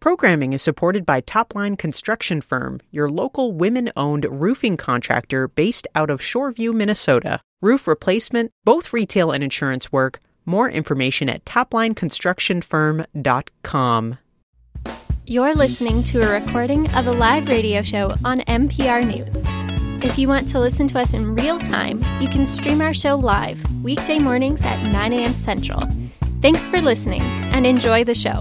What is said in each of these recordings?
Programming is supported by Topline Construction Firm, your local women-owned roofing contractor based out of Shoreview, Minnesota. Roof replacement, both retail and insurance work. More information at toplineconstructionfirm.com. You're listening to a recording of a live radio show on NPR News. If you want to listen to us in real time, you can stream our show live, weekday mornings at 9 a.m. Central. Thanks for listening, and enjoy the show.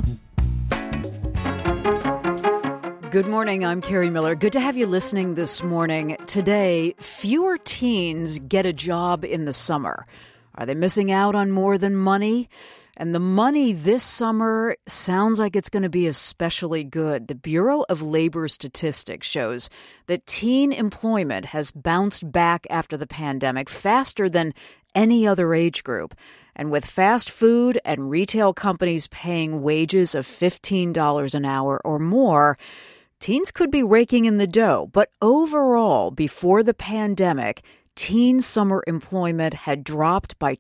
Good morning, I'm Carrie Miller. Good to have you listening this morning. Today, fewer teens get a job in the summer. Are they missing out on more than money? And the money this summer sounds like it's going to be especially good. The Bureau of Labor Statistics shows that teen employment has bounced back after the pandemic faster than any other age group. And with fast food and retail companies paying wages of $15 an hour or more, teens could be raking in the dough. But overall, before the pandemic, teen summer employment had dropped by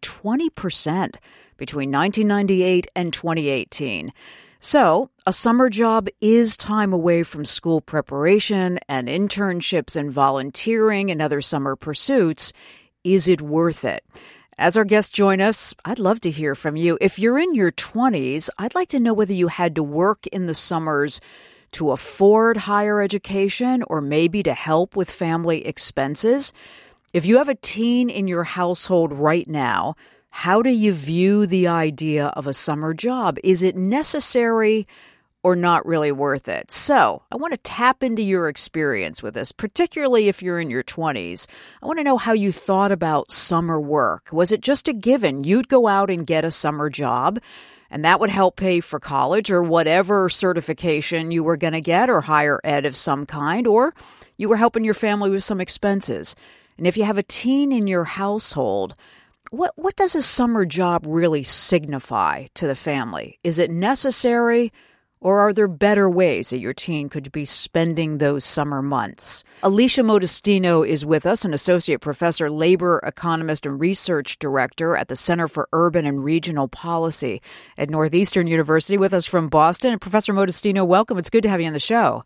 20% between 1998 and 2018. So, a summer job is time away from school preparation and internships and volunteering and other summer pursuits. Is it worth it? As our guests join us, I'd love to hear from you. If you're in your 20s, I'd like to know whether you had to work in the summers to afford higher education or maybe to help with family expenses. If you have a teen in your household right now, how do you view the idea of a summer job? Is it necessary or not really worth it? So I want to tap into your experience with this, particularly if you're in your 20s. I want to know how you thought about summer work. Was it just a given? You'd go out and get a summer job, and that would help pay for college or whatever certification you were going to get or higher ed of some kind, or you were helping your family with some expenses. And if you have a teen in your household, what does a summer job really signify to the family? Is it necessary, or are there better ways that your teen could be spending those summer months? Alicia Modestino is with us, an associate professor, labor economist, and research director at the Center for Urban and Regional Policy at Northeastern University, with us from Boston. And Professor Modestino, welcome. It's good to have you on the show.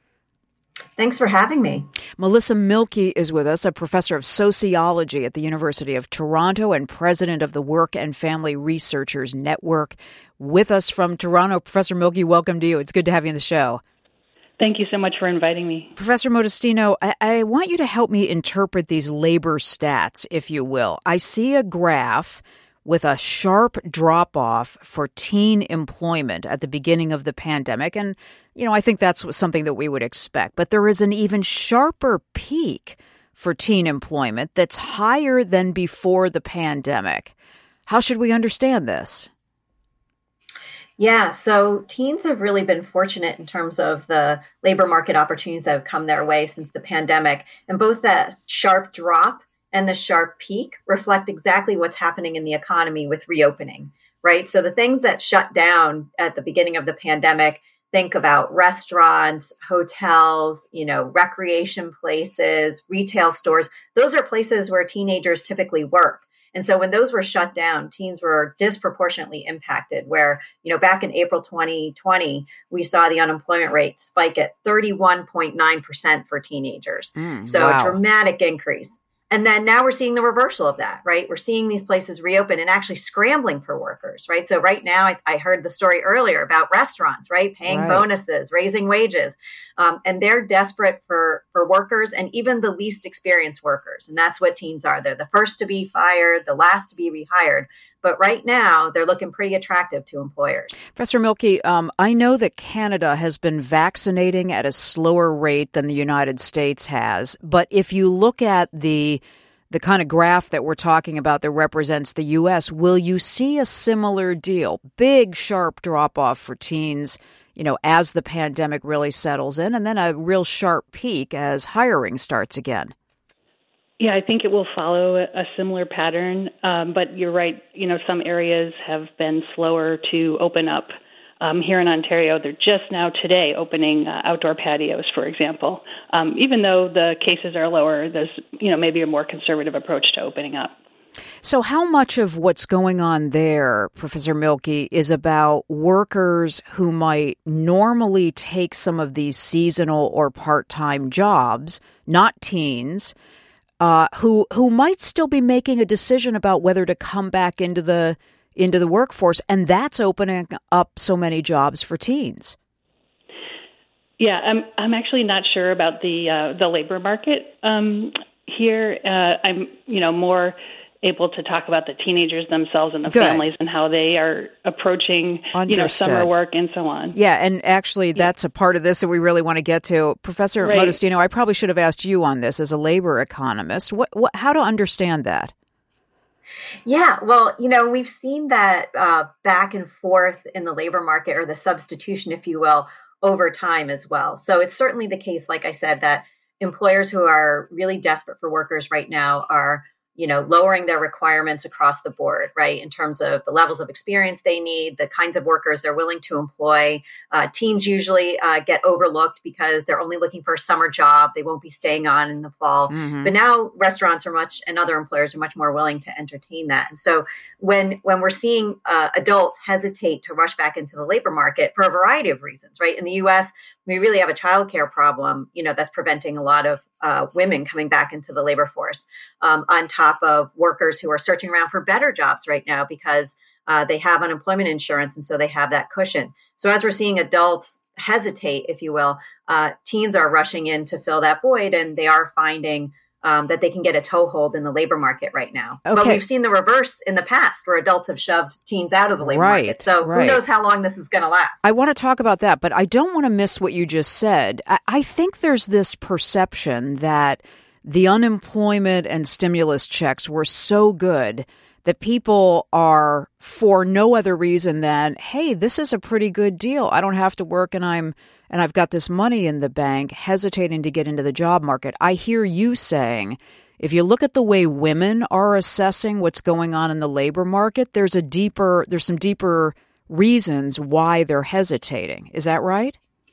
Thanks for having me. Melissa Milkey is with us, a professor of sociology at the University of Toronto and president of the Work and Family Researchers Network. With us from Toronto, Professor Milkey, welcome to you. It's good to have you on the show. Thank you so much for inviting me. Professor Modestino, I want you to help me interpret these labor stats, if you will. I see a graph with a sharp drop-off for teen employment at the beginning of the pandemic. And, I think that's something that we would expect. But there is an even sharper peak for teen employment that's higher than before the pandemic. How should we understand this? Yeah, so teens have really been fortunate in terms of the labor market opportunities that have come their way since the pandemic. And both that sharp drop and the sharp peak reflect exactly what's happening in the economy with reopening, right? So the things that shut down at the beginning of the pandemic, think about restaurants, hotels, recreation places, retail stores. Those are places where teenagers typically work. And so when those were shut down, teens were disproportionately impacted, where, back in April 2020, we saw the unemployment rate spike at 31.9% for teenagers. So wow. A dramatic increase. And then now we're seeing the reversal of that, right? We're seeing these places reopen and actually scrambling for workers, right? So right now, I heard the story earlier about restaurants, right? Paying bonuses, raising wages. And they're desperate for workers and even the least experienced workers. And that's what teens are. They're the first to be fired, the last to be rehired. But right now, they're looking pretty attractive to employers. Professor Milkey, I know that Canada has been vaccinating at a slower rate than the United States has. But if you look at the kind of graph that we're talking about that represents the U.S., will you see a similar deal? Big, sharp drop-off for teens, as the pandemic really settles in, and then a real sharp peak as hiring starts again. Yeah, I think it will follow a similar pattern, but you're right. Some areas have been slower to open up. Here in Ontario, they're just now today opening outdoor patios, for example. Even though the cases are lower, there's maybe a more conservative approach to opening up. So how much of what's going on there, Professor Mielke, is about workers who might normally take some of these seasonal or part-time jobs, not teens, who might still be making a decision about whether to come back into the workforce, and that's opening up so many jobs for teens? Yeah, I'm actually not sure about the labor market here. I'm more able to talk about the teenagers themselves and the families and how they are approaching summer work and so on. Yeah, and actually that's a part of this that we really want to get to. Professor Modestino, I probably should have asked you on this as a labor economist. How to understand that? Yeah, well, we've seen that back and forth in the labor market, or the substitution, if you will, over time as well. So it's certainly the case, like I said, that employers who are really desperate for workers right now are lowering their requirements across the board, right? In terms of the levels of experience they need, the kinds of workers they're willing to employ. Teens usually get overlooked because they're only looking for a summer job. They won't be staying on in the fall. Mm-hmm. But now restaurants and other employers are much more willing to entertain that. And so when we're seeing adults hesitate to rush back into the labor market for a variety of reasons, right? In the U.S., we really have a childcare problem, that's preventing a lot of women coming back into the labor force, on top of workers who are searching around for better jobs right now because they have unemployment insurance, and so they have that cushion. So as we're seeing adults hesitate, if you will, teens are rushing in to fill that void, and they are finding that they can get a toehold in the labor market right now. Okay. But we've seen the reverse in the past, where adults have shoved teens out of the labor market. So who knows how long this is going to last? I want to talk about that, but I don't want to miss what you just said. I think there's this perception that the unemployment and stimulus checks were so good that people are, for no other reason than, hey, this is a pretty good deal. I don't have to work, and I've got this money in the bank, hesitating to get into the job market. I hear you saying, if you look at the way women are assessing what's going on in the labor market, there's some deeper reasons why they're hesitating. Is that right?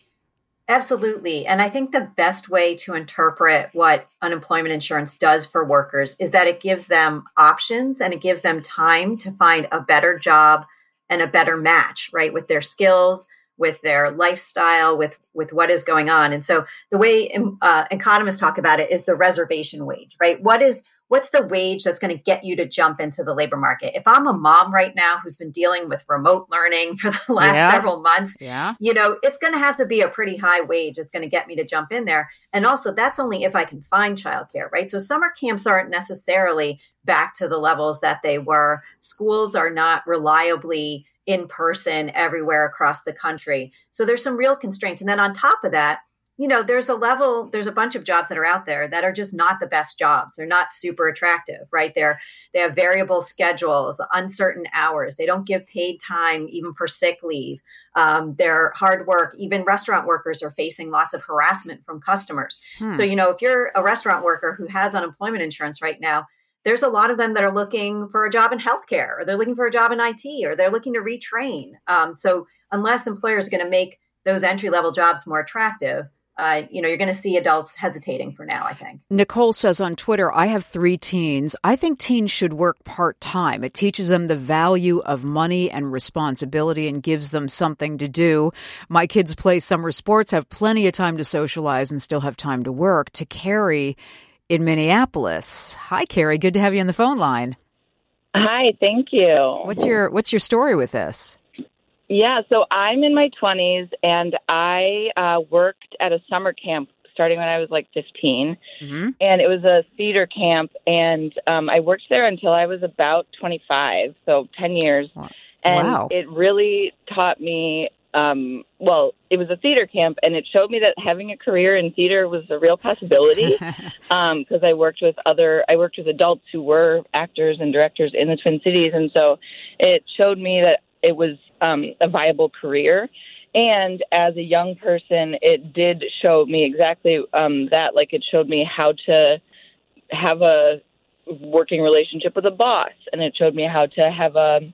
Absolutely. And I think the best way to interpret what unemployment insurance does for workers is that it gives them options, and it gives them time to find a better job and a better match, right, with their skills, with their lifestyle, with what is going on. And so the way economists talk about it is the reservation wage, right? What's the wage that's going to get you to jump into the labor market? If I'm a mom right now who's been dealing with remote learning for the last several months, it's going to have to be a pretty high wage. It's going to get me to jump in there. And also, that's only if I can find childcare, right? So summer camps aren't necessarily back to the levels that they were. Schools are not reliably in person everywhere across the country. So there's some real constraints. And then on top of that, there's a bunch of jobs that are out there that are just not the best jobs. They're not super attractive, right? They have variable schedules, uncertain hours. They don't give paid time, even for sick leave. They're hard work. Even restaurant workers are facing lots of harassment from customers. So, if you're a restaurant worker who has unemployment insurance right now, there's a lot of them that are looking for a job in healthcare, or they're looking for a job in IT, or they're looking to retrain. So unless employers are going to make those entry-level jobs more attractive, you're going to see adults hesitating for now, I think. Nicole says on Twitter, I have 3 teens. I think teens should work part-time. It teaches them the value of money and responsibility and gives them something to do. My kids play summer sports, have plenty of time to socialize, and still have time to work. To Carrie in Minneapolis. Hi, Carrie. Good to have you on the phone line. Hi, thank you. What's your story with this? Yeah, so I'm in my 20s, and I worked at a summer camp starting when I was like 15, and it was a theater camp, and I worked there until I was about 25, so 10 years, and it really taught me, it was a theater camp, and it showed me that having a career in theater was a real possibility, because I worked with adults who were actors and directors in the Twin Cities, and so it showed me that it was a viable career. And as a young person, it did show me exactly that. Like, it showed me how to have a working relationship with a boss, and it showed me how to have a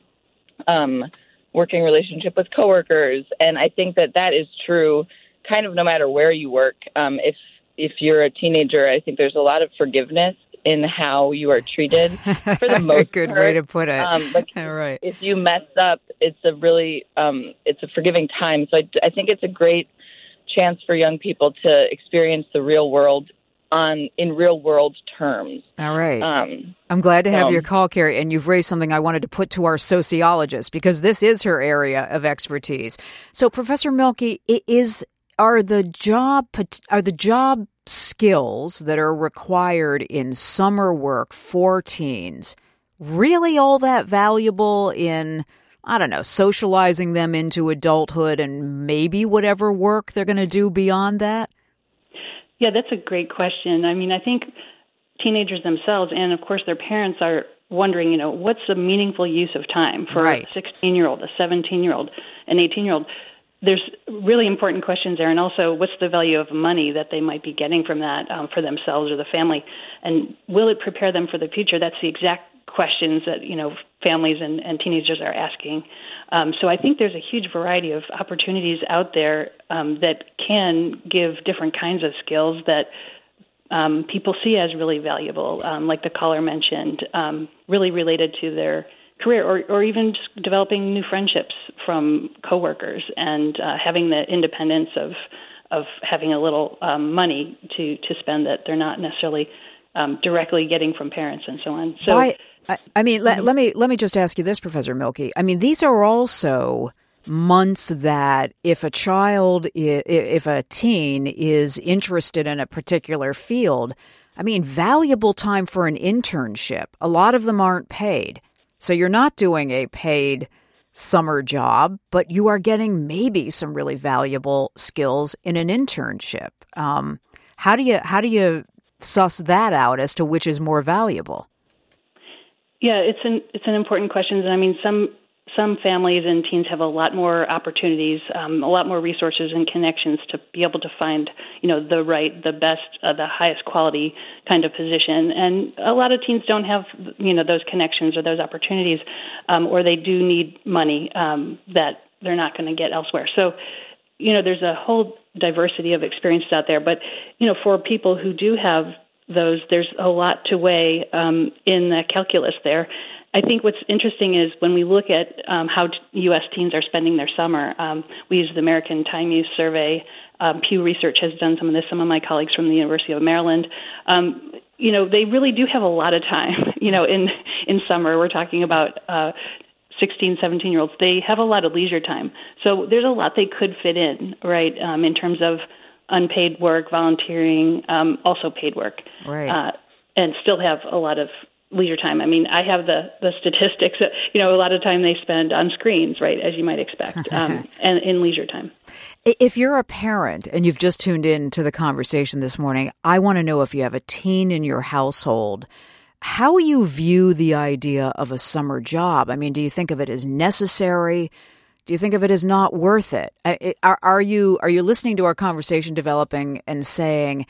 working relationship with coworkers. And I think that is true kind of no matter where you work. If you're a teenager, I think there's a lot of forgiveness in how you are treated for the most Good part. way to put it. All right. If you mess up, it's a really it's a forgiving time. So I think it's a great chance for young people to experience the real world in real world terms. All right. I'm glad to have your call, Carrie, and you've raised something I wanted to put to our sociologist because this is her area of expertise. So, Professor Mielke, are the job skills that are required in summer work for teens really all that valuable in, I don't know, socializing them into adulthood and maybe whatever work they're going to do beyond that? Yeah, that's a great question. I mean, I think teenagers themselves and, of course, their parents are wondering, what's the meaningful use of time for a 16-year-old, a 17-year-old, an 18-year-old? There's really important questions there. And also, what's the value of money that they might be getting from that for themselves or the family? And will it prepare them for the future? That's the exact questions that, families and teenagers are asking. So I think there's a huge variety of opportunities out there that can give different kinds of skills that people see as really valuable, like the caller mentioned, really related to their career or even just developing new friendships from coworkers and having the independence of having a little money to spend that they're not necessarily directly getting from parents and so on. So. I mean, let me just ask you this, Professor Mielke. I mean, these are also months that if a teen is interested in a particular field, I mean, valuable time for an internship. A lot of them aren't paid. So you're not doing a paid summer job, but you are getting maybe some really valuable skills in an internship. How do you suss that out as to which is more valuable? Yeah, it's an important question. And I mean, some families and teens have a lot more opportunities, a lot more resources and connections to be able to find, the best, the highest quality kind of position. And a lot of teens don't have, those connections or those opportunities, or they do need money that they're not going to get elsewhere. So, there's a whole diversity of experiences out there. But, for people who do have those, there's a lot to weigh in the calculus there. I think what's interesting is when we look at how U.S. teens are spending their summer, we use the American Time Use Survey. Pew Research has done some of this. Some of my colleagues from the University of Maryland, they really do have a lot of time, in summer. We're talking about 16, 17-year-olds. They have a lot of leisure time. So there's a lot they could fit in, right, in terms of unpaid work, volunteering, also paid work, right, and still have a lot of leisure time. I mean, I have the statistics that, a lot of time they spend on screens, right, as you might expect, and in leisure time. If you're a parent and you've just tuned in to the conversation this morning, I want to know if you have a teen in your household, how you view the idea of a summer job. I mean, do you think of it as necessary? Do you think of it as not worth it? Are you listening to our conversation developing and saying,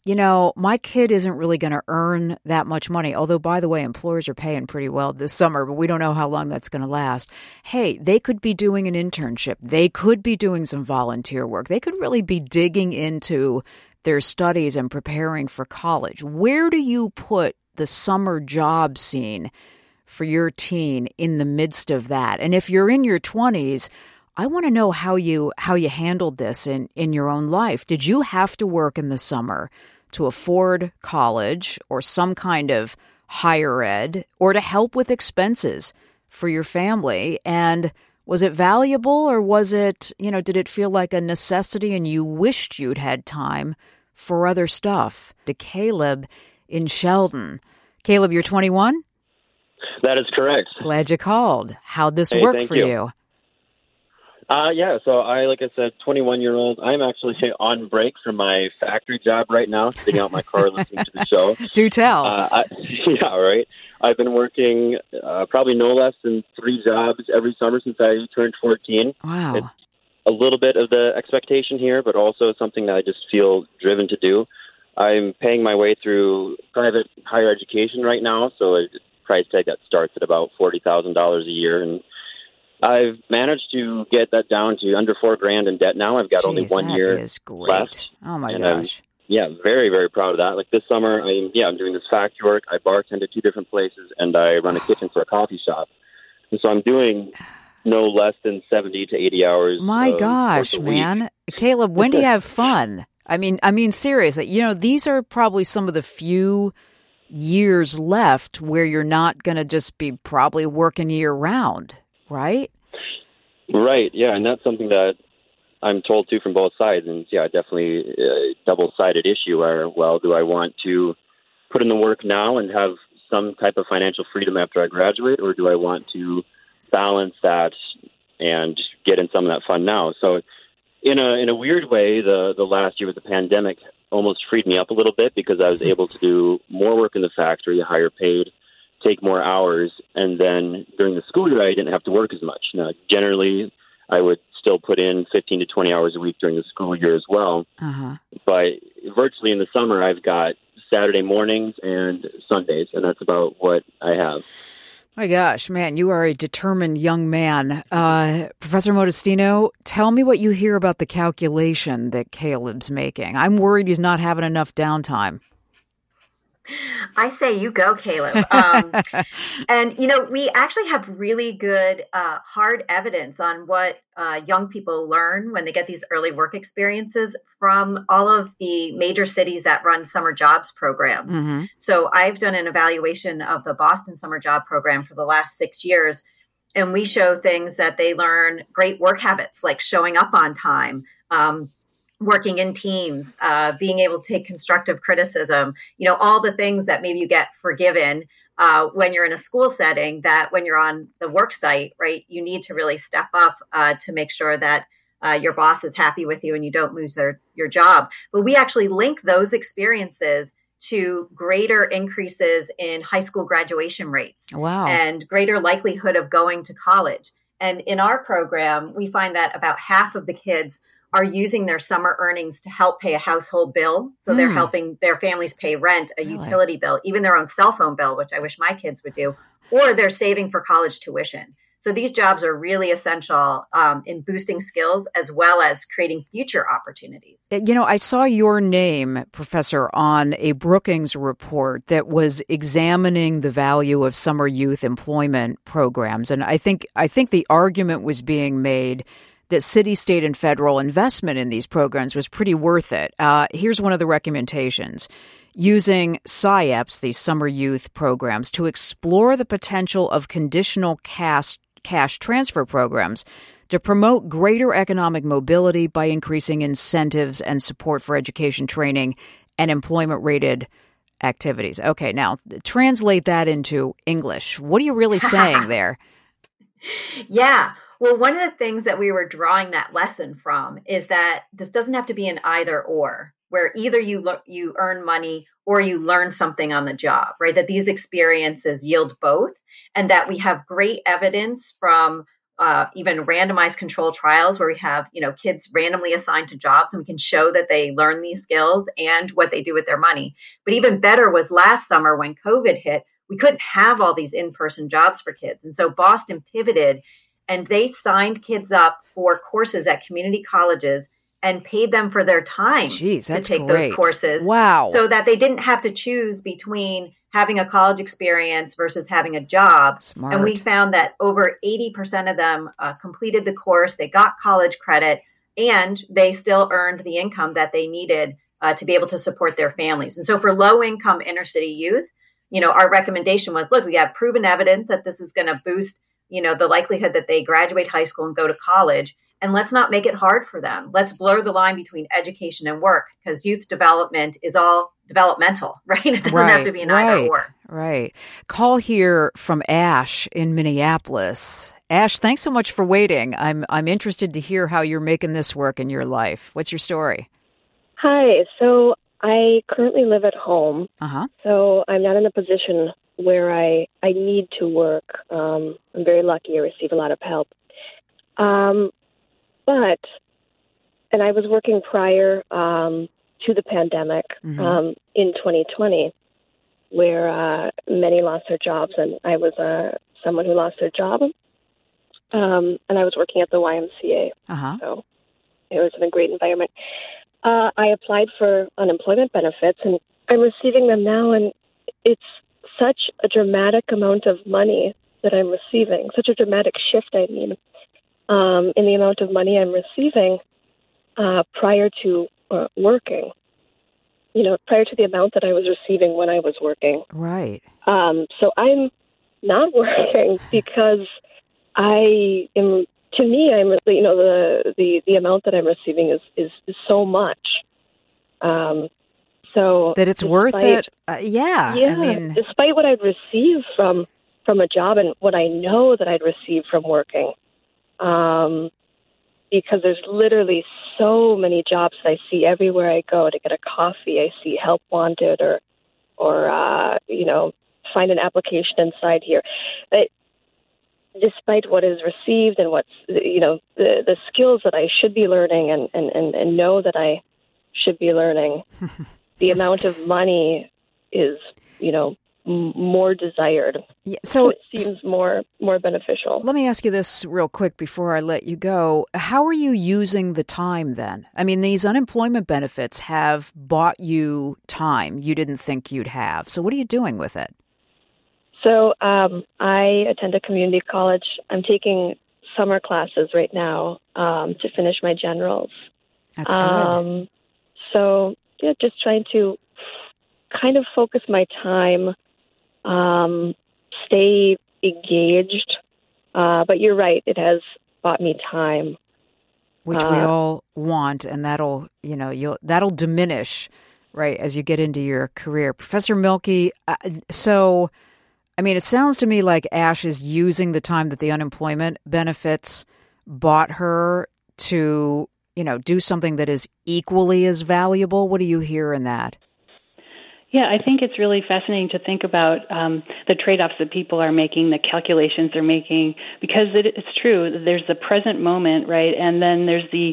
my kid isn't really going to earn that much money, although, by the way, employers are paying pretty well this summer, but we don't know how long that's going to last. Hey, they could be doing an internship. They could be doing some volunteer work. They could really be digging into their studies and preparing for college. Where do you put the summer job scene for your teen in the midst of that? And if you're in your 20s, I want to know how you handled this in your own life. Did you have to work in the summer to afford college or some kind of higher ed or to help with expenses for your family? And was it valuable or was it, did it feel like a necessity and you wished you'd had time for other stuff? To Caleb in Sheldon. Caleb, you're 21? That is correct. Glad you called. How'd this work for you? So like I said, 21-year-old. I'm actually on break from my factory job right now, sitting out my car listening to the show. Do tell. Yeah, right. I've been working probably no less than 3 jobs every summer since I turned 14. Wow. It's a little bit of the expectation here, but also something that I just feel driven to do. I'm paying my way through private higher education right now, so a price tag that starts at about $40,000 a year, and I've managed to get that down to under $4,000 in debt now. I've got only 1 year is great. left. Oh my and gosh! yeah, very, very proud of that. Like this summer, I'm doing this factory work. I bartend at 2 different places, and I run a kitchen for a coffee shop. And so I'm doing no less than 70 to 80 hours. My gosh, man. Caleb, when do you have fun? I mean, seriously, these are probably some of the few years left where you're not going to just be probably working year round, right? Right. Yeah. And that's something that I'm told too from both sides. And yeah, definitely a double-sided issue where, well, do I want to put in the work now and have some type of financial freedom after I graduate, or do I want to balance that and get in some of that fun now? So in a weird way, the last year with the pandemic almost freed me up a little bit because I was able to do more work in the factory, higher paid, take more hours, and then during the school year I didn't have to work as much. Now, generally, I would still put in 15 to 20 hours a week during the school year as well. But virtually in the summer, I've got Saturday mornings and Sundays, and that's about what I have. My gosh, man, you are a determined young man. Professor Modestino, tell me what you hear about the calculation that Caleb's making. I'm worried he's not having enough downtime. I say you go, Caleb. And, we actually have really good hard evidence on what young people learn when they get these early work experiences from all of the major cities that run summer jobs programs. Mm-hmm. So I've done an evaluation of the Boston Summer Job Program for the last 6 years, and we show things that they learn great work habits like showing up on time, working in teams, being able to take constructive criticism, all the things that maybe you get forgiven when you're in a school setting that when you're on the work site, right, you need to really step up to make sure that your boss is happy with you and you don't lose your job. But we actually link those experiences to greater increases in high school graduation rates. Wow. And greater likelihood of going to college. And in our program, we find that about half of the kids are using their summer earnings to help pay a household bill. So they're helping their families pay rent, a utility bill, even their own cell phone bill, which I wish my kids would do, or they're saving for college tuition. So these jobs are really essential in boosting skills as well as creating future opportunities. I saw your name, Professor, on a Brookings report that was examining the value of summer youth employment programs. And I think the argument was being made that city, state, and federal investment in these programs was pretty worth it. Here's one of the recommendations. Using SIEPs, these summer youth programs, to explore the potential of conditional cash transfer programs to promote greater economic mobility by increasing incentives and support for education training and employment-rated activities. Okay, now translate that into English. What are you really saying there? Yeah. Well, one of the things that we were drawing that lesson from is that this doesn't have to be an either or, where either you earn money or you learn something on the job, right? That these experiences yield both, and that we have great evidence from even randomized control trials where we have, kids randomly assigned to jobs and we can show that they learn these skills and what they do with their money. But even better was last summer when COVID hit, we couldn't have all these in-person jobs for kids. And so Boston pivoted and they signed kids up for courses at community colleges and paid them for their time to take those courses. Wow. So that they didn't have to choose between having a college experience versus having a job. Smart. And we found that over 80% of them completed the course, they got college credit, and they still earned the income that they needed to be able to support their families. And so for low-income inner-city youth, our recommendation was, look, we have proven evidence that this is going to boost the likelihood that they graduate high school and go to college. And let's not make it hard for them. Let's blur the line between education and work, because youth development is all developmental, right? It doesn't have to be an either or. Right. Call here from Ash in Minneapolis. Ash, thanks so much for waiting. I'm interested to hear how you're making this work in your life. What's your story? Hi. So I currently live at home. So I'm not in a position where I need to work. I'm very lucky. I receive a lot of help. And I was working prior to the pandemic in 2020, where many lost their jobs, and I was someone who lost their job. And I was working at the YMCA, so it was in a great environment. I applied for unemployment benefits, and I'm receiving them now, and it's such a dramatic amount of money that I'm receiving, such a dramatic shift, in the amount of money I'm receiving prior to working, prior to the amount that I was receiving when I was working. Right. So I'm not working because I am, to me, I'm, the amount that I'm receiving is so much. So that it's worth it. Yeah. I mean, despite what I'd receive from a job and what I know that I'd receive from working, because there's literally so many jobs that I see everywhere I go to get a coffee. I see help wanted or find an application inside here. But despite what is received and what's, the skills that I should be learning and know that I should be learning, the amount of money is, more desired. Yeah, so it seems more beneficial. Let me ask you this real quick before I let you go. How are you using the time then? I mean, these unemployment benefits have bought you time you didn't think you'd have. So what are you doing with it? So I attend a community college. I'm taking summer classes right now to finish my generals. That's good. So just trying to kind of focus my time, stay engaged. But you're right; it has bought me time, which we all want, and that'll diminish, right, as you get into your career. Professor Mielke, so. I mean, it sounds to me like Ash is using the time that the unemployment benefits bought her to, do something that is equally as valuable. What do you hear in that? Yeah, I think it's really fascinating to think about the trade-offs that people are making, the calculations they're making, because it's true. There's the present moment, right? And then there's the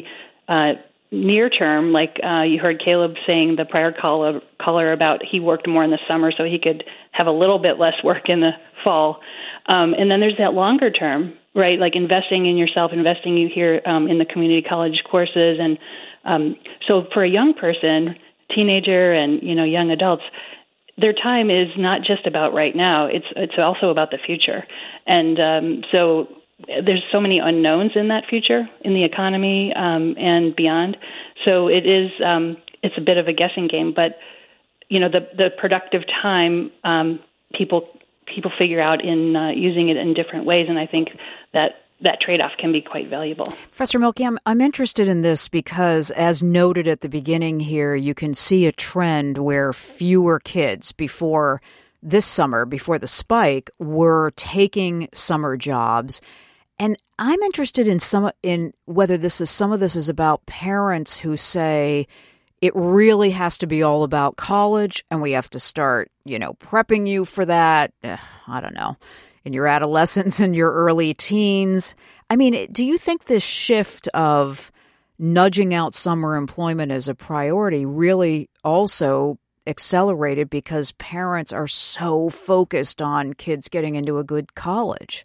near term, like you heard Caleb saying, the prior caller about he worked more in the summer so he could have a little bit less work in the fall. And then there's that longer term, right, like investing in yourself, investing you here in the community college courses. And so for a young person, teenager and, young adults, their time is not just about right now. It's also about the future. And so there's so many unknowns in that future, in the economy and beyond. So it is it's a bit of a guessing game. But the productive time people figure out in using it in different ways, and I think that trade-off can be quite valuable. Professor Mielke, I'm interested in this because, as noted at the beginning here, you can see a trend where fewer kids before this summer, before the spike, were taking summer jobs. And I'm interested in whether some of this is about parents who say it really has to be all about college and we have to start, prepping you for that. I don't know, in your adolescence and your early teens. I mean, do you think this shift of nudging out summer employment as a priority really also accelerated because parents are so focused on kids getting into a good college?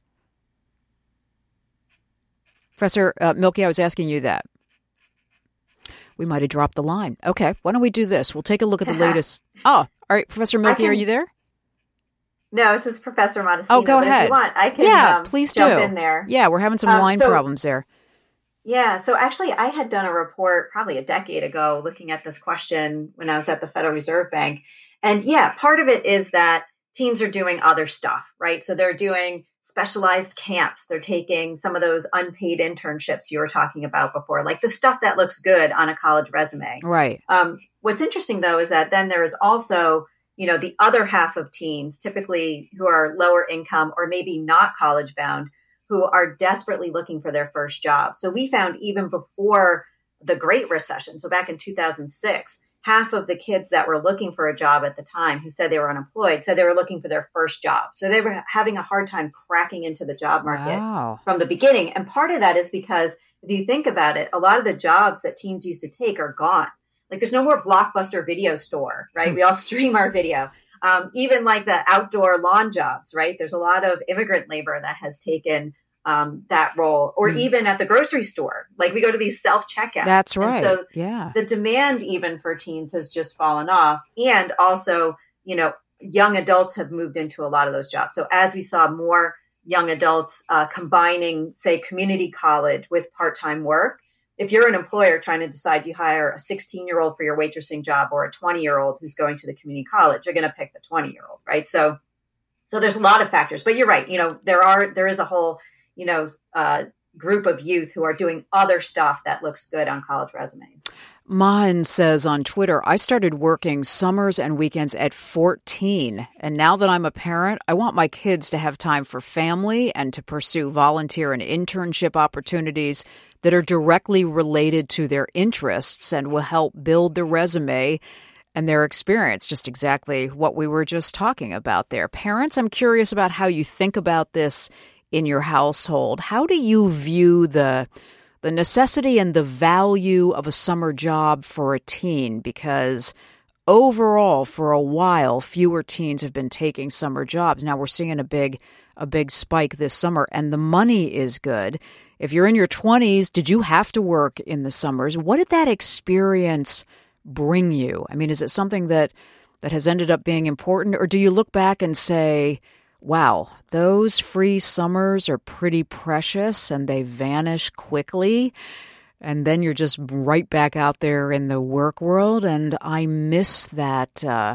Professor Mielke, I was asking you that. We might have dropped the line. Okay, why don't we do this? We'll take a look at the latest. Oh, all right, Professor Mielke, are you there? No, this is Professor Modestino. Oh, go ahead. If you want, I can please jump do. in there. Yeah, we're having some line problems there. Yeah, so actually I had done a report probably a decade ago looking at this question when I was at the Federal Reserve Bank. And yeah, part of it is that teens are doing other stuff, right? So they're doing specialized camps. They're taking some of those unpaid internships you were talking about before, like the stuff that looks good on a college resume. Right. What's interesting, though, is that then there is also, the other half of teens, typically who are lower income or maybe not college bound, who are desperately looking for their first job. So we found even before the Great Recession, so back in 2006, half of the kids that were looking for a job at the time who said they were unemployed said they were looking for their first job. So they were having a hard time cracking into the job market from the beginning. And part of that is because if you think about it, a lot of the jobs that teens used to take are gone. Like there's no more Blockbuster video store, right? We all stream our video. Even like the outdoor lawn jobs, right? There's a lot of immigrant labor that has taken that role, or even at the grocery store. Like we go to these self-checkouts. That's right. And so yeah. the demand even for teens has just fallen off. And also, young adults have moved into a lot of those jobs. So as we saw more young adults combining, say, community college with part-time work, if you're an employer trying to decide you hire a 16-year-old for your waitressing job or a 20-year-old who's going to the community college, you're going to pick the 20-year-old, right? So there's a lot of factors, but you're right. There is a whole, group of youth who are doing other stuff that looks good on college resumes. Mahan says on Twitter, I started working summers and weekends at 14. And now that I'm a parent, I want my kids to have time for family and to pursue volunteer and internship opportunities that are directly related to their interests and will help build the resume and their experience. Just exactly what we were just talking about there. Parents, I'm curious about how you think about this in your household. How do you view the necessity and the value of a summer job for a teen? Because overall, for a while, fewer teens have been taking summer jobs. Now we're seeing a big spike this summer, and the money is good. If you're in your 20s, did you have to work in the summers? What did that experience bring you? I mean, is it something that has ended up being important, or do you look back and say, wow, those free summers are pretty precious and they vanish quickly, and then you're just right back out there in the work world, and I miss that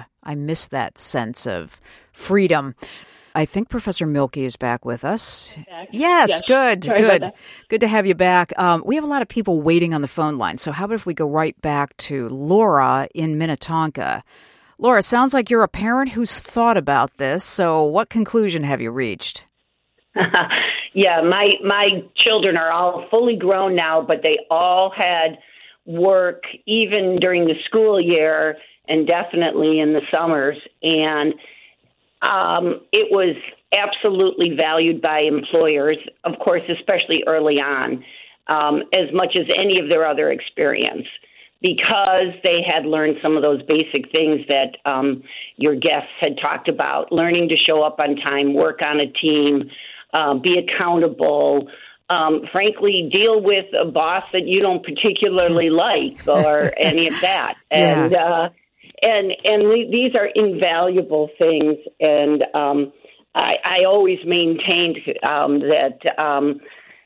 sense of freedom. I think Professor Mielke is back with us. Yes, good. Good to have you back. We have a lot of people waiting on the phone line, so how about if we go right back to Laura in Minnetonka? Laura, sounds like you're a parent who's thought about this, so what conclusion have you reached? Yeah, my children are all fully grown now, but they all had work even during the school year and definitely in the summers. And it was absolutely valued by employers, of course, especially early on, as much as any of their other experience, because they had learned some of those basic things that your guests had talked about, learning to show up on time, work on a team, be accountable, frankly, deal with a boss that you don't particularly like or any of that. And these are invaluable things. And I always maintained that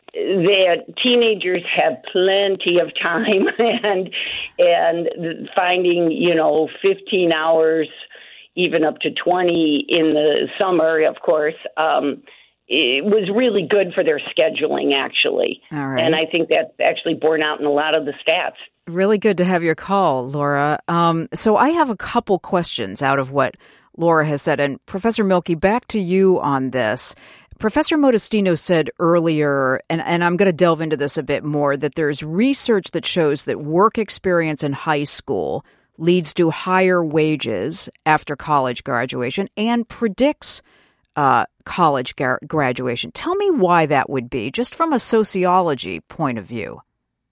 teenagers have plenty of time, and finding 15 hours, even up to 20 in the summer, of course, it was really good for their scheduling, actually. All right. And I think that's actually borne out in a lot of the stats. Really good to have your call, Laura. So I have a couple questions out of what Laura has said. And Professor Mielke, back to you on this. Professor Modestino said earlier, and I'm going to delve into this a bit more, that there's research that shows that work experience in high school leads to higher wages after college graduation and predicts college graduation. Tell me why that would be, just from a sociology point of view.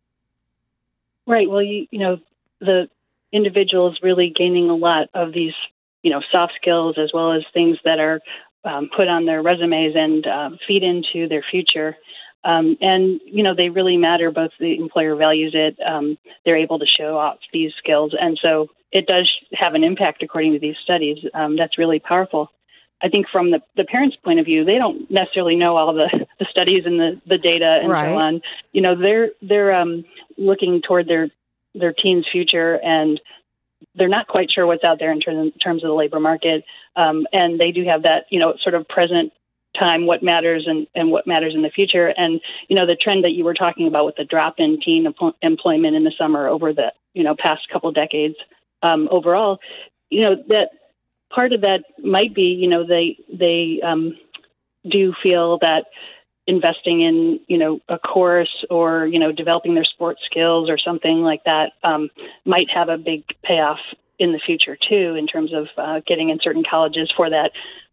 Right. Well, the individual is really gaining a lot of these, soft skills as well as things that are put on their resumes and feed into their future. And they really matter. Both the employer values it. They're able to show off these skills. And so it does have an impact according to these studies. That's really powerful. I think from the parents' point of view, they don't necessarily know all the studies and the data and right. so on. They're looking toward their teens' future, and they're not quite sure what's out there in terms of the labor market. And they do have that, sort of present time, what matters and what matters in the future. And, the trend that you were talking about with the drop in teen employment in the summer over the, past couple decades overall, that part of that might be, they do feel that investing in, a course or, developing their sports skills or something like that might have a big payoff in the future, too, in terms of getting in certain colleges for that,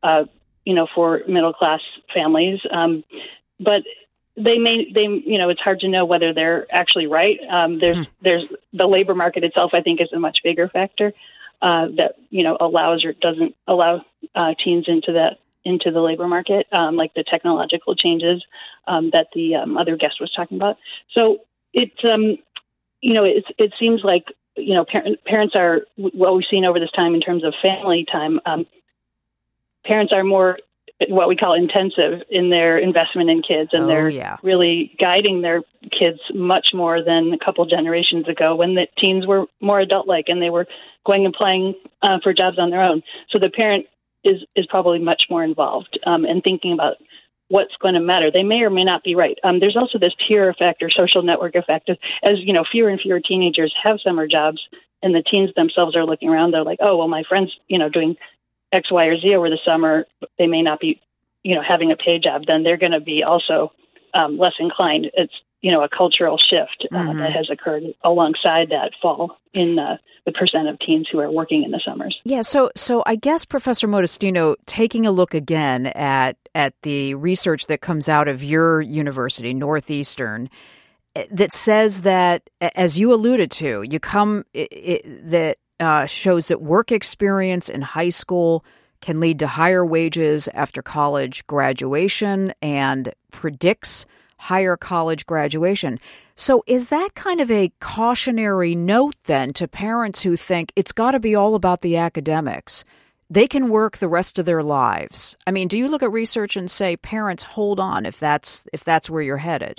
for middle-class families. But it's hard to know whether they're actually right. There's the labor market itself, I think, is a much bigger factor that, allows or doesn't allow teens into into the labor market, like the technological changes that the other guest was talking about. So it seems like, parents are, what we've seen over this time in terms of family time, parents are more what we call intensive in their investment in kids, and they're really guiding their kids much more than a couple generations ago when the teens were more adult-like and they were going and applying for jobs on their own. So the parent is probably much more involved and thinking about what's going to matter. They may or may not be right. There's also this peer effect or social network effect of, as fewer and fewer teenagers have summer jobs, and the teens themselves are looking around. They're like, oh, well, my friend's, doing X, Y, or Z over the summer. They may not be, having a paid job. Then they're going to be also less inclined. It's, a cultural shift that has occurred alongside that fall in the percent of teens who are working in the summers. Yeah. So I guess, Professor Modestino, taking a look again at the research that comes out of your university, Northeastern, that says that, as you alluded to, shows that work experience in high school can lead to higher wages after college graduation and predicts higher college graduation. So is that kind of a cautionary note then to parents who think it's got to be all about the academics? They can work the rest of their lives. I mean, do you look at research and say, parents, hold on, if that's where you're headed?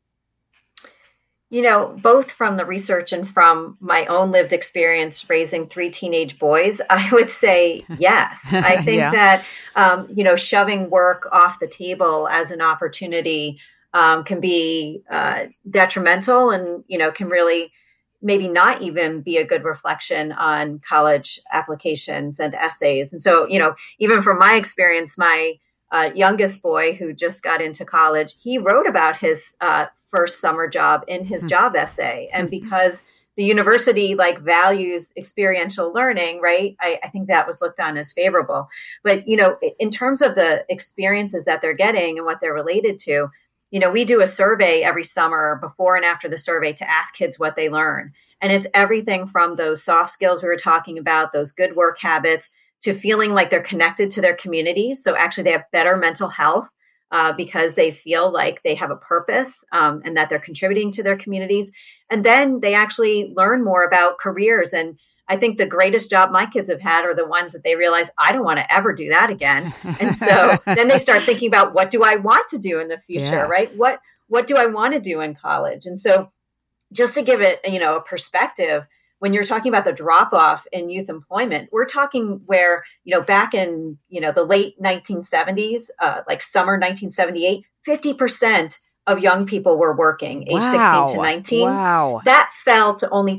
Both from the research and from my own lived experience raising 3 teenage boys, I would say yes. I think that, shoving work off the table as an opportunity can be detrimental and, can really maybe not even be a good reflection on college applications and essays. And so, even from my experience, my youngest boy who just got into college, he wrote about his first summer job in his job essay. And because the university values experiential learning, right? I think that was looked on as favorable. But, in terms of the experiences that they're getting and what they're related to, we do a survey every summer before and after the survey to ask kids what they learn. And it's everything from those soft skills we were talking about, those good work habits, to feeling like they're connected to their communities. So actually they have better mental health because they feel like they have a purpose and that they're contributing to their communities. And then they actually learn more about careers. And I think the greatest job my kids have had are the ones that they realize, I don't want to ever do that again. And so then they start thinking about, what do I want to do in the future, right? What do I want to do in college? And so just to give it, a perspective, when you're talking about the drop off in youth employment, we're talking where, back in, the late 1970s, summer 1978, 50% of young people were working age 16 to 19. Wow. That fell to only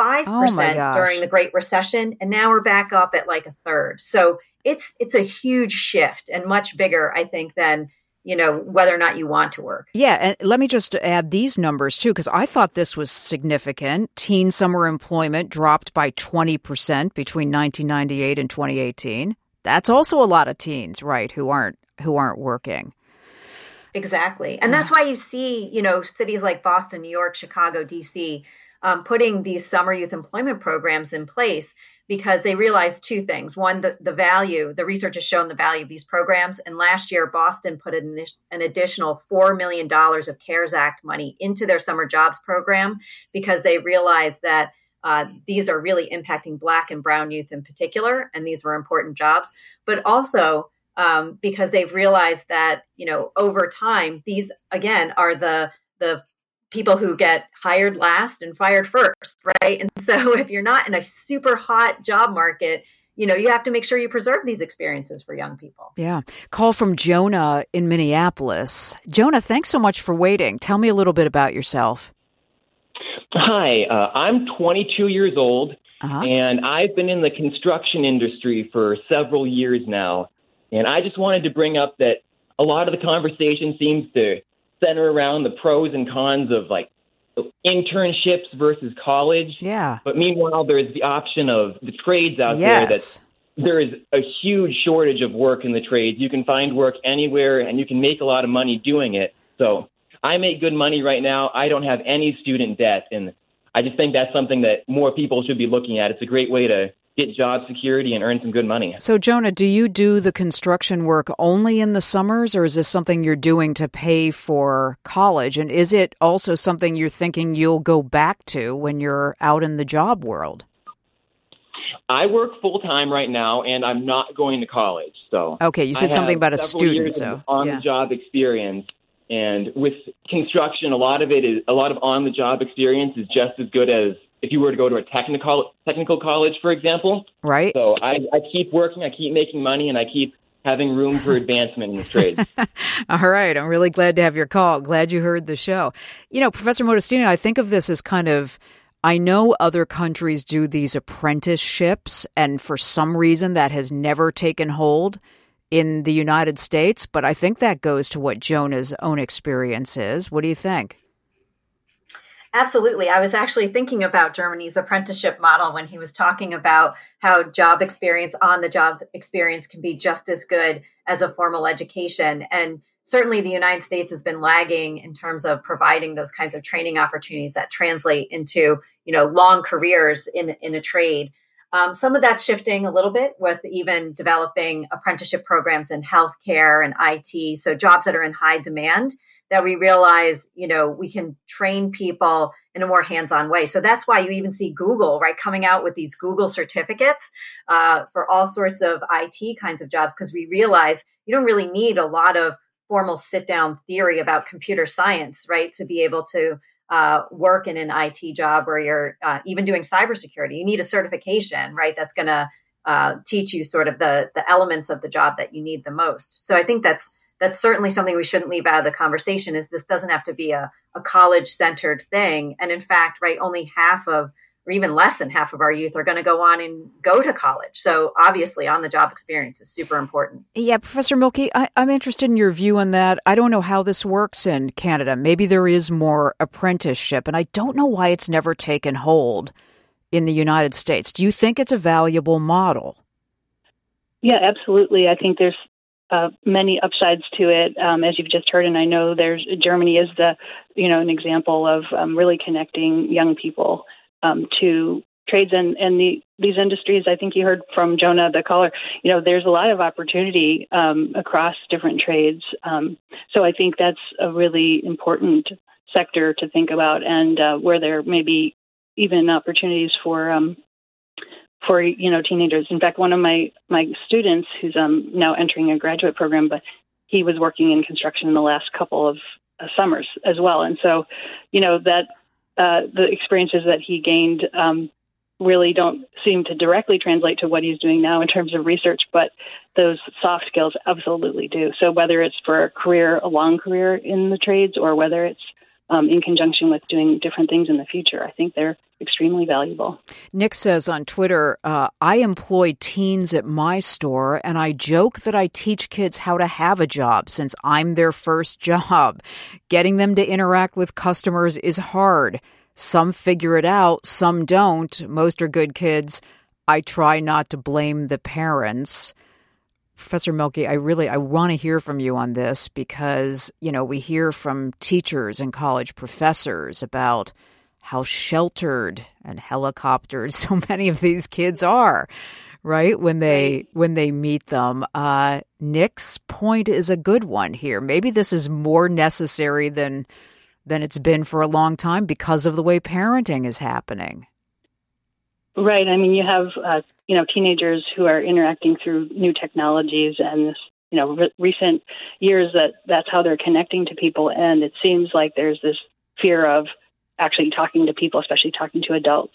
25% during the Great Recession. And now we're back up at a third. So it's a huge shift and much bigger, I think, than whether or not you want to work. Yeah, and let me just add these numbers, too, because I thought this was significant. Teen summer employment dropped by 20% between 1998 and 2018. That's also a lot of teens, right, who aren't working. Exactly. And that's why you see, cities like Boston, New York, Chicago, D.C., putting these summer youth employment programs in place because they realize 2 things. One, the value, the research has shown the value of these programs. And last year, Boston put an additional $4 million of CARES Act money into their summer jobs program because they realized that these are really impacting Black and brown youth in particular. And these were important jobs. But also because they've realized that, over time, these, again, are the people who get hired last and fired first, right? And so if you're not in a super hot job market, you have to make sure you preserve these experiences for young people. Yeah. Call from Jonah in Minneapolis. Jonah, thanks so much for waiting. Tell me a little bit about yourself. Hi, I'm 22 years old, and I've been in the construction industry for several years now. And I just wanted to bring up that a lot of the conversation seems to center around the pros and cons of internships versus college. Yeah. But meanwhile, there's the option of the trades out there that there is a huge shortage of work in the trades. You can find work anywhere and you can make a lot of money doing it. So I make good money right now. I don't have any student debt. And I just think that's something that more people should be looking at. It's a great way to get job security and earn some good money. So, Jonah, do you do the construction work only in the summers, or is this something you're doing to pay for college? And is it also something you're thinking you'll go back to when you're out in the job world? I work full-time right now, and I'm not going to college. So okay, you said something about a student. Years so of on-the-job experience. And with construction, a lot of on-the-job experience is just as good as if you were to go to a technical college, for example. Right. So I keep working, I keep making money, and I keep having room for advancement in this trade. All right. I'm really glad to have your call. Glad you heard the show. You know, Professor Modestino, I think of this as kind of, I know other countries do these apprenticeships, and for some reason that has never taken hold in the United States, but I think that goes to what Jonah's own experience is. What do you think? Absolutely. I was actually thinking about Germany's apprenticeship model when he was talking about how job experience, on the job experience, can be just as good as a formal education. And certainly the United States has been lagging in terms of providing those kinds of training opportunities that translate into, long careers in a trade. Some of that's shifting a little bit with even developing apprenticeship programs in healthcare and IT. So jobs that are in high demand, that we realize, we can train people in a more hands-on way. So that's why you even see Google, right, coming out with these Google certificates for all sorts of IT kinds of jobs, because we realize you don't really need a lot of formal sit-down theory about computer science, right, to be able to work in an IT job where you're even doing cybersecurity. You need a certification, right, that's going to teach you sort of the elements of the job that you need the most. So I think that's certainly something we shouldn't leave out of the conversation, is this doesn't have to be a college-centered thing. And in fact, right, only half of, or even less than half of our youth are going to go on and go to college. So obviously on-the-job experience is super important. Yeah, Professor Mielke, I'm interested in your view on that. I don't know how this works in Canada. Maybe there is more apprenticeship, and I don't know why it's never taken hold in the United States. Do you think it's a valuable model? Yeah, absolutely. I think there's many upsides to it, as you've just heard, and I know Germany is an example of really connecting young people to trades and these industries. I think you heard from Jonah, the caller. There's a lot of opportunity across different trades, so I think that's a really important sector to think about, and where there may be even opportunities for teenagers. In fact, one of my students, who's now entering a graduate program, but he was working in construction in the last couple of summers as well. And so, that the experiences that he gained really don't seem to directly translate to what he's doing now in terms of research, but those soft skills absolutely do. So whether it's for a long career in the trades, or whether it's in conjunction with doing different things in the future, I think they're extremely valuable. Nick says on Twitter, I employ teens at my store, and I joke that I teach kids how to have a job since I'm their first job. Getting them to interact with customers is hard. Some figure it out, some don't. Most are good kids. I try not to blame the parents. Professor Mielke, I want to hear from you on this, because, we hear from teachers and college professors about how sheltered and helicoptered so many of these kids are, right, when they meet them. Nick's point is a good one here. Maybe this is more necessary than it's been for a long time because of the way parenting is happening. Right. I mean, you have, teenagers who are interacting through new technologies, and this, recent years that's how they're connecting to people. And it seems like there's this fear of actually talking to people, especially talking to adults,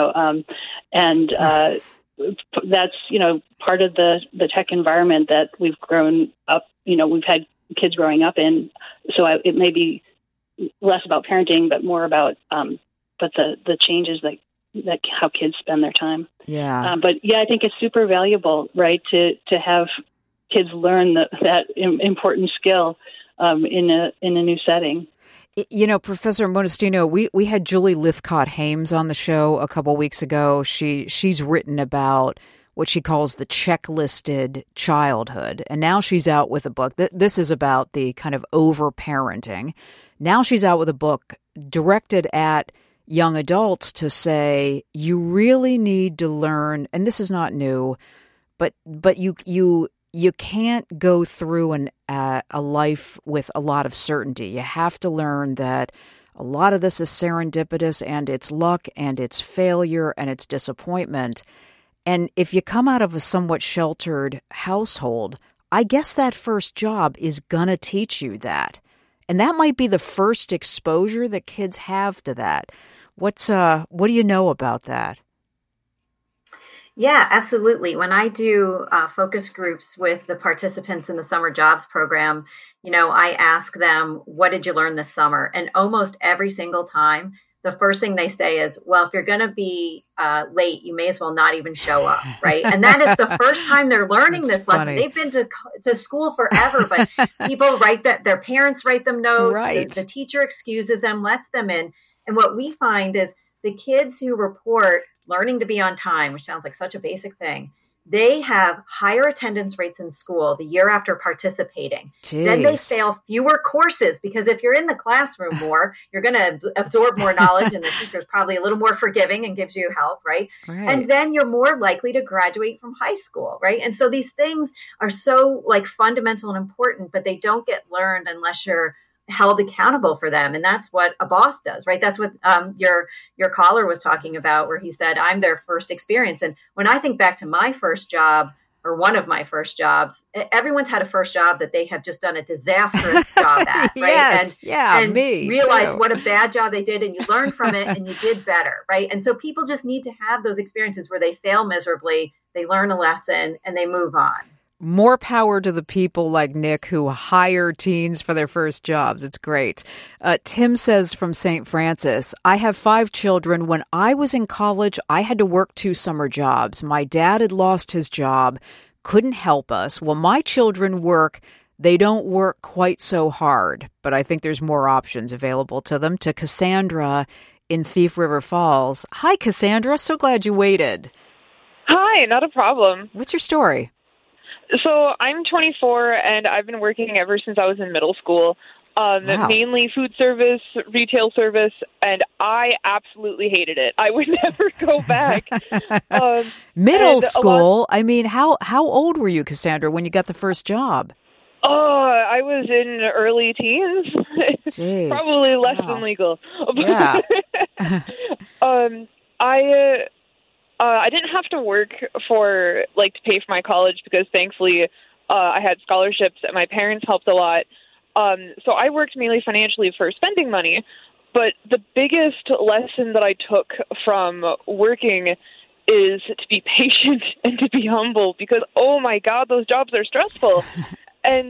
that's, part of the tech environment that we've grown up, we've had kids growing up in. So it may be less about parenting, but more about, but the changes that how kids spend their time. Yeah. I think it's super valuable, right, to have kids learn that important skill in a new setting. Professor Modestino, we had Julie Lythcott-Haims on the show a couple weeks ago. She's written about what she calls the checklisted childhood, and now she's out with a book. This is about the kind of over-parenting. Now she's out with a book directed at young adults to say, you really need to learn, and this is not new, but you can't go through a life with a lot of certainty. You have to learn that a lot of this is serendipitous, and it's luck, and it's failure, and it's disappointment. And if you come out of a somewhat sheltered household, I guess that first job is going to teach you that. And that might be the first exposure that kids have to that. What do you know about that? Yeah, absolutely. When I do focus groups with the participants in the summer jobs program, I ask them, what did you learn this summer? And almost every single time, the first thing they say is, well, if you're going to be late, you may as well not even show up, right? And that is the first time they're learning this lesson. They've been to school forever, but people write that, their parents write them notes, right. The teacher excuses them, lets them in. And what we find is the kids who report learning to be on time, which sounds like such a basic thing, they have higher attendance rates in school the year after participating. Jeez. Then they fail fewer courses, because if you're in the classroom more, you're going to absorb more knowledge, and the teacher's probably a little more forgiving and gives you help, right? And then you're more likely to graduate from high school, right? And so these things are so fundamental and important, but they don't get learned unless you're held accountable for them. And that's what a boss does, right? That's what your caller was talking about, where he said, I'm their first experience. And when I think back to my first job, or one of my first jobs, everyone's had a first job that they have just done a disastrous job at, right? And me realize too. What a bad job they did, and you learn from it and you did better, right? And so people just need to have those experiences where they fail miserably, they learn a lesson, and they move on. More power to the people like Nick who hire teens for their first jobs. It's great. Tim says from St. Francis, I have 5 children. When I was in college, I had to work 2 summer jobs. My dad had lost his job, couldn't help us. Well, my children work. They don't work quite so hard, but I think there's more options available to them. To Cassandra in Thief River Falls. Hi, Cassandra. So glad you waited. Hi, not a problem. What's your story? So I'm 24, and I've been working ever since I was in middle school, mainly food service, retail service, and I absolutely hated it. I would never go back. Middle school? I mean, how old were you, Cassandra, when you got the first job? Oh, I was in early teens. Jeez. Probably less than legal. Yeah. I didn't have to work to pay for my college, because thankfully I had scholarships and my parents helped a lot. So I worked mainly financially for spending money. But the biggest lesson that I took from working is to be patient and to be humble, because, oh my God, those jobs are stressful. And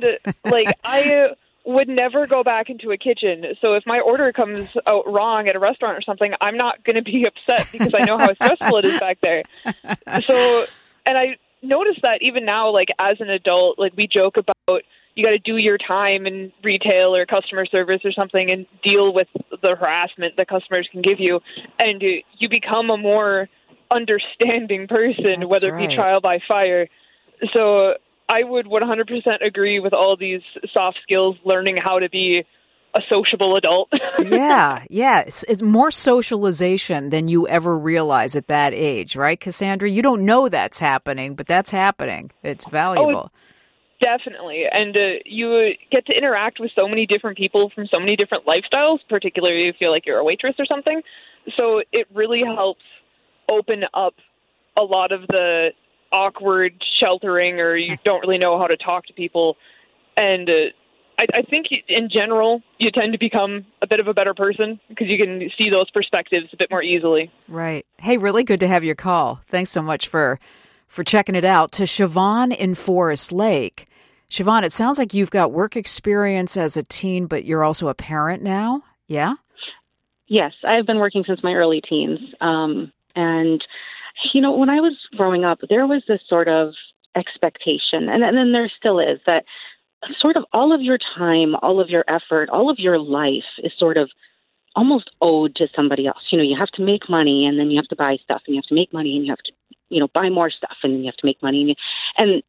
I would never go back into a kitchen. So if my order comes out wrong at a restaurant or something, I'm not going to be upset, because I know how stressful it is back there. So, and I noticed that even now, as an adult, we joke about, you got to do your time in retail or customer service or something and deal with the harassment that customers can give you. And you become a more understanding person, That's whether it be trial by fire. So I would 100% agree with all these soft skills, learning how to be a sociable adult. Yeah. It's more socialization than you ever realize at that age, right, Cassandra? You don't know that's happening, but that's happening. It's valuable. Oh, definitely. And you get to interact with so many different people from so many different lifestyles, particularly if you're a waitress or something. So it really helps open up a lot of the awkward sheltering, or you don't really know how to talk to people. And I think in general, you tend to become a bit of a better person, because you can see those perspectives a bit more easily. Right. Hey, really good to have your call. Thanks so much for checking it out. To Siobhan in Forest Lake. Siobhan, it sounds like you've got work experience as a teen, but you're also a parent now. Yeah? Yes, I've been working since my early teens. And when I was growing up, there was this sort of expectation, and then there still is, that sort of all of your time, all of your effort, all of your life is sort of almost owed to somebody else. You have to make money, and then you have to buy stuff, and you have to make money, and you have to, buy more stuff, and then you have to make money. And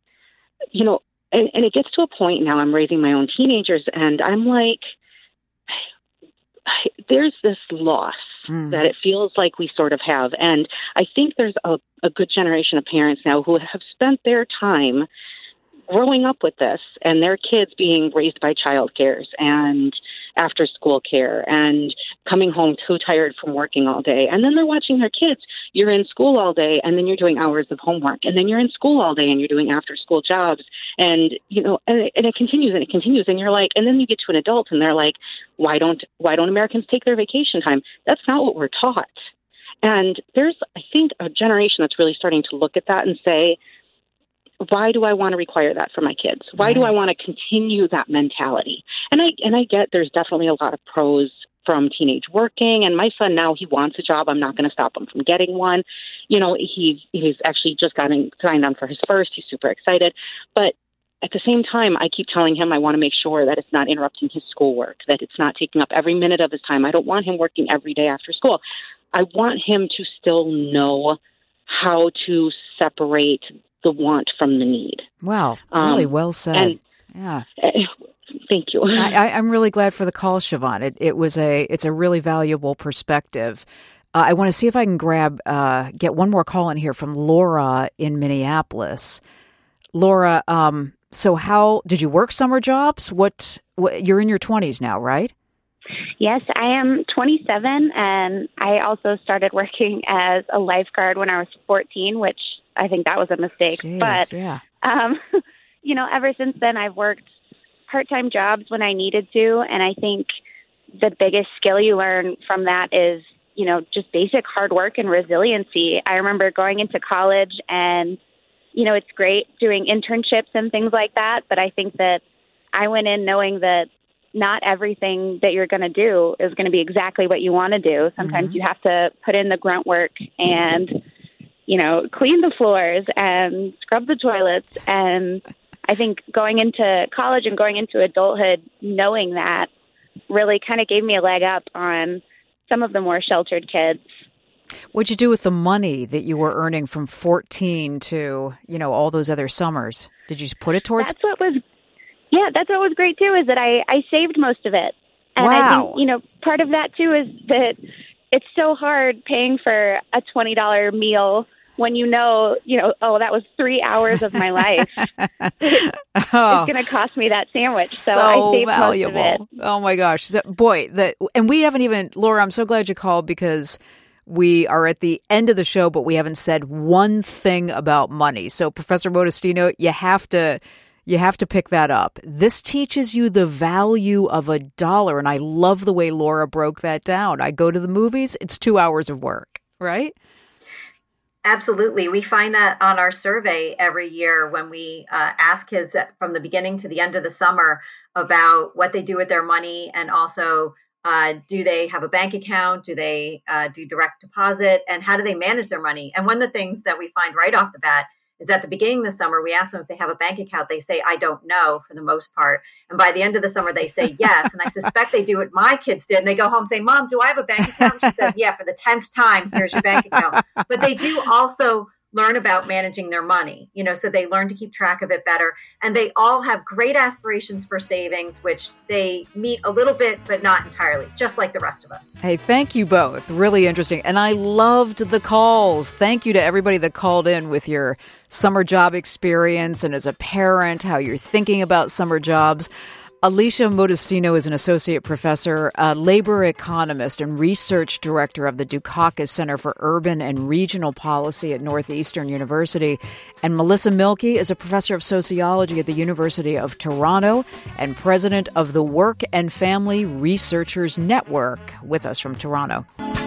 it gets to a point now, I'm raising my own teenagers, and I'm like, there's this loss that it feels like we sort of have. And I think there's a good generation of parents now who have spent their time growing up with this and their kids being raised by child cares and after school care and coming home too tired from working all day. And then they're watching their kids. You're in school all day and then you're doing hours of homework. And then you're in school all day and you're doing after school jobs. And, and it continues and it continues. And you're like, and then you get to an adult and they're like, why don't Americans take their vacation time? That's not what we're taught. And there's, I think, a generation that's really starting to look at that and say, why do I want to require that for my kids? Why do I want to continue that mentality? And I get there's definitely a lot of pros from teenage working. And my son now, he wants a job. I'm not going to stop him from getting one. He's actually just gotten signed on for his first. He's super excited. But at the same time, I keep telling him I want to make sure that it's not interrupting his schoolwork, that it's not taking up every minute of his time. I don't want him working every day after school. I want him to still know how to separate the want from the need. Wow, really well said. Thank you. I'm really glad for the call, Siobhan. It's a really valuable perspective. I want to see if I can get one more call in here from Laura in Minneapolis. Laura, so how did you work summer jobs? What you're in your 20s now, right? Yes, I am 27, and I also started working as a lifeguard when I was 14, which I think that was a mistake. Jeez, but, yeah. Ever since then, I've worked part-time jobs when I needed to, and I think the biggest skill you learn from that is, just basic hard work and resiliency. I remember going into college and, it's great doing internships and things like that, but I think that I went in knowing that not everything that you're going to do is going to be exactly what you want to do. Sometimes you have to put in the grunt work and, clean the floors and scrub the toilets. And I think going into college and going into adulthood, knowing that really kind of gave me a leg up on some of the more sheltered kids. What'd you do with the money that you were earning from 14 to, all those other summers? Did you just put it towards? That's what was great too, is that I saved most of it. And wow. I think, part of that too is that it's so hard paying for a $20 meal when that was 3 hours of my life. It's going to cost me that sandwich. So I saved valuable. Most of it. Oh my gosh. And we haven't even, Laura, I'm so glad you called because we are at the end of the show, but we haven't said one thing about money. So Professor Modestino, you have to pick that up. This teaches you the value of $1. And I love the way Laura broke that down. I go to the movies, it's 2 hours of work, right? Absolutely. We find that on our survey every year when we ask kids from the beginning to the end of the summer about what they do with their money, and also do they have a bank account? Do they do direct deposit? And how do they manage their money? And one of the things that we find right off the bat is at the beginning of the summer, we ask them if they have a bank account. They say, I don't know, for the most part. And by the end of the summer, they say yes. And I suspect they do what my kids did. And they go home saying, Mom, do I have a bank account? She says, yeah, for the 10th time, here's your bank account. But they do also learn about managing their money, so they learn to keep track of it better. And they all have great aspirations for savings, which they meet a little bit, but not entirely, just like the rest of us. Hey, thank you both. Really interesting. And I loved the calls. Thank you to everybody that called in with your summer job experience and as a parent, how you're thinking about summer jobs. Alicia Modestino is an associate professor, a labor economist, and research director of the Dukakis Center for Urban and Regional Policy at Northeastern University. And Melissa Milkey is a professor of sociology at the University of Toronto and president of the Work and Family Researchers Network, with us from Toronto.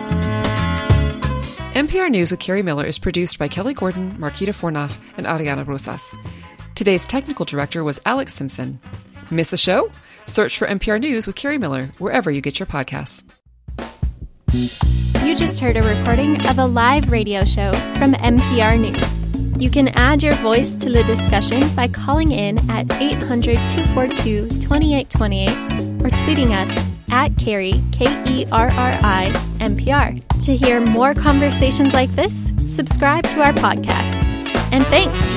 NPR News with Carrie Miller is produced by Kelly Gordon, Marquita Fornoff, and Ariana Rosas. Today's technical director was Alex Simpson. Miss a show? Search for NPR News with Carrie Miller wherever you get your podcasts. You just heard a recording of a live radio show from NPR News. You can add your voice to the discussion by calling in at 800-242-2828 or tweeting us at Carrie, Kerri, NPR. To hear more conversations like this, subscribe to our podcast. And thanks.